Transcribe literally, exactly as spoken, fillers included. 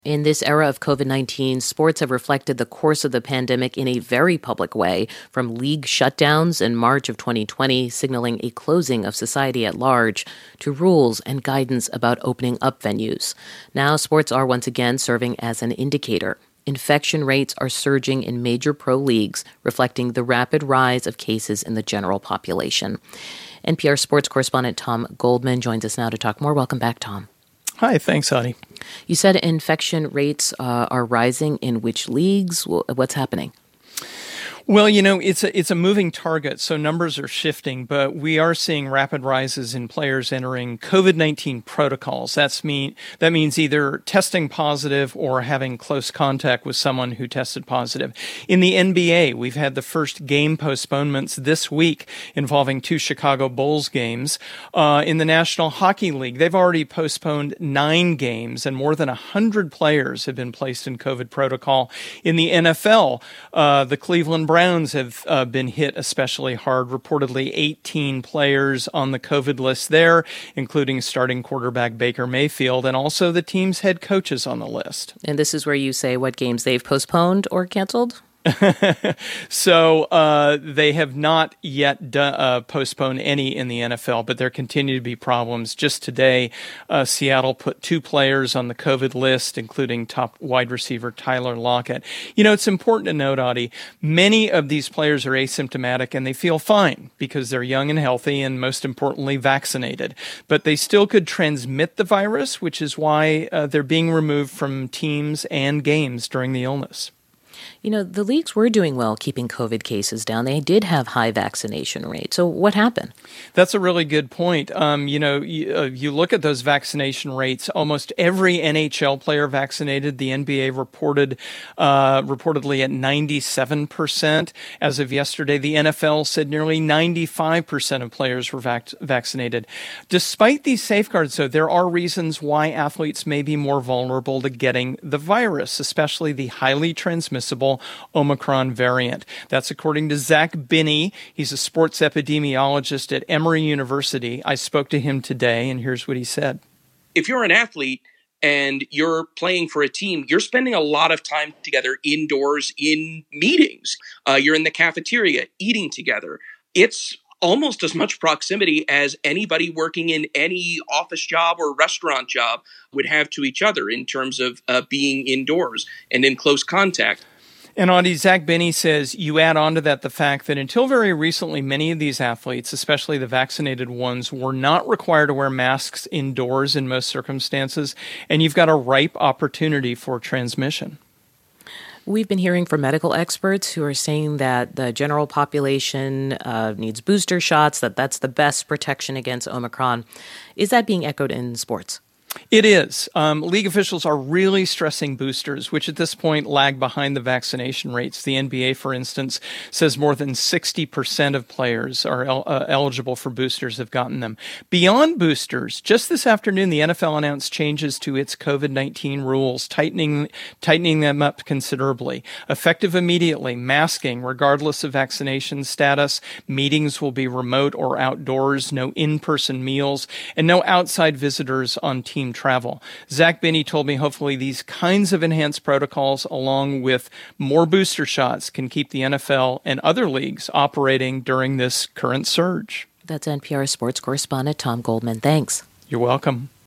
In this era of COVID nineteen, sports have reflected the course of the pandemic in a very public way, from league shutdowns in March of twenty twenty, signaling a closing of society at large, to rules and guidance about opening up venues. Now, sports are once again serving as an indicator. Infection rates are surging in major pro leagues, reflecting the rapid rise of cases in the general population. N P R sports correspondent Tom Goldman joins us now to talk more. Welcome back, Tom. Hi, thanks, Adi. You said infection rates uh, are rising in which leagues? What's happening? Well, you know, it's a, it's a moving target, so numbers are shifting, but we are seeing rapid rises in players entering COVID nineteen protocols. That's mean that means either testing positive or having close contact with someone who tested positive. In the N B A, we've had the first game postponements this week involving two Chicago Bulls games. Uh, in the National Hockey League, they've already postponed nine games, and more than one hundred players have been placed in COVID protocol. In the N F L, uh, the Cleveland Browns have uh, been hit especially hard. Reportedly eighteen players on the COVID list there, including starting quarterback Baker Mayfield, and also the team's head coaches on the list. And this is where you say what games they've postponed or canceled? so uh, they have not yet do, uh, postponed any in the N F L, but there continue to be problems. Just today, uh, Seattle put two players on the COVID list, including top wide receiver Tyler Lockett. You know, it's important to note, Adi, many of these players are asymptomatic and they feel fine because they're young and healthy and, most importantly, vaccinated. But they still could transmit the virus, which is why uh, they're being removed from teams and games during the illness. You know, the leagues were doing well keeping COVID cases down. They did have high vaccination rates. So what happened? That's a really good point. Um, you know, you, uh, you look at those vaccination rates, almost every N H L player vaccinated. The N B A reported uh, reportedly at ninety-seven percent. As of yesterday, the N F L said nearly ninety-five percent of players were vac- vaccinated. Despite these safeguards, though, there are reasons why athletes may be more vulnerable to getting the virus, especially the highly transmissible Omicron variant. That's according to Zach Binney. He's a sports epidemiologist at Emory University. I spoke to him today, and here's what he said. If you're an athlete and you're playing for a team, you're spending a lot of time together indoors in meetings. Uh, you're in the cafeteria eating together. It's almost as much proximity as anybody working in any office job or restaurant job would have to each other in terms of uh, being indoors and in close contact. And Audie, Zach Binney says you add on to that the fact that until very recently, many of these athletes, especially the vaccinated ones, were not required to wear masks indoors in most circumstances, and you've got a ripe opportunity for transmission. We've been hearing from medical experts who are saying that the general population uh, needs booster shots, that that's the best protection against Omicron. Is that being echoed in sports? It is. Um, league officials are really stressing boosters, which at this point lag behind the vaccination rates. The N B A, for instance, says more than sixty percent of players are el- uh, eligible for boosters have gotten them. Beyond boosters, just this afternoon, the N F L announced changes to its COVID nineteen rules, tightening tightening them up considerably. Effective immediately, masking, regardless of vaccination status, meetings will be remote or outdoors, no in-person meals, and no outside visitors on team travel. Zach Binney told me hopefully these kinds of enhanced protocols, along with more booster shots, can keep the N F L and other leagues operating during this current surge. That's N P R sports correspondent Tom Goldman. Thanks. You're welcome.